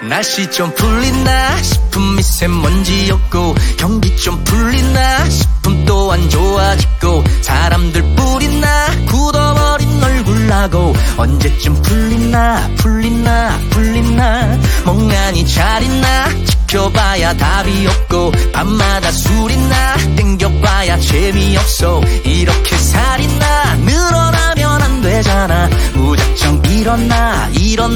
날씨 좀 풀리나 싶은 미세먼지였고 경기 좀 풀리나 싶음 또 안 좋아지고 사람들 뿔이나 굳어버린 얼굴 나고 언제쯤 풀리나 멍하니 잘 있나 지켜봐야 답이 없고 밤마다 술이나 땡겨봐야 재미없어 이렇게 살이나 늘어나면 안 되잖아 무작정 일어나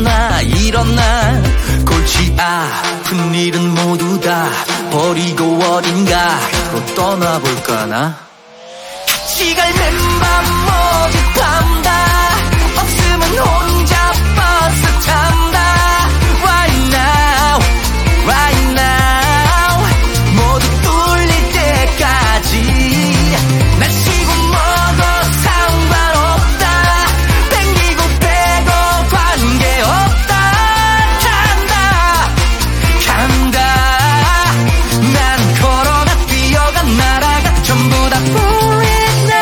골치 아픈 일은 모두 다 버리고 어딘가로 떠나볼까나 같이 갈 맨밤 모집한다 없으면 혼자 버스 탄다 Right now 모두 뚫릴 때까지 날씨고 뭐도 상관없다 땡기고 빼고 관계없다 간다 난 걸어가 뛰어가 날아가 전부 다 for it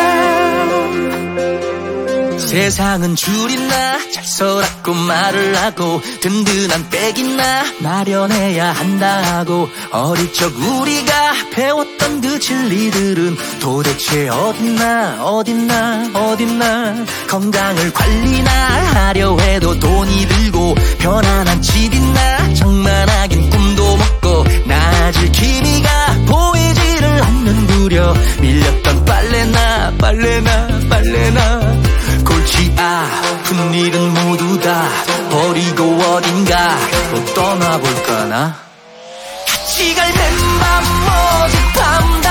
now 세상은 줄이나 잘 서라고 말을 하고 든든한 백이나 마련해야 한다고 어릴 적 우리가 배웠던 그 진리들은 도대체 어딨나 건강을 관리나 하려 해도 돈이 들고 편안한 집이나 장만하긴 꿈도 먹고 나아질 기미가 보이지를 않는구려 밀렸던 빨래나 골치 아픈 일은 모두 다 버리고 어딘가로 떠나볼까나 같이 갈 맨밤 모집함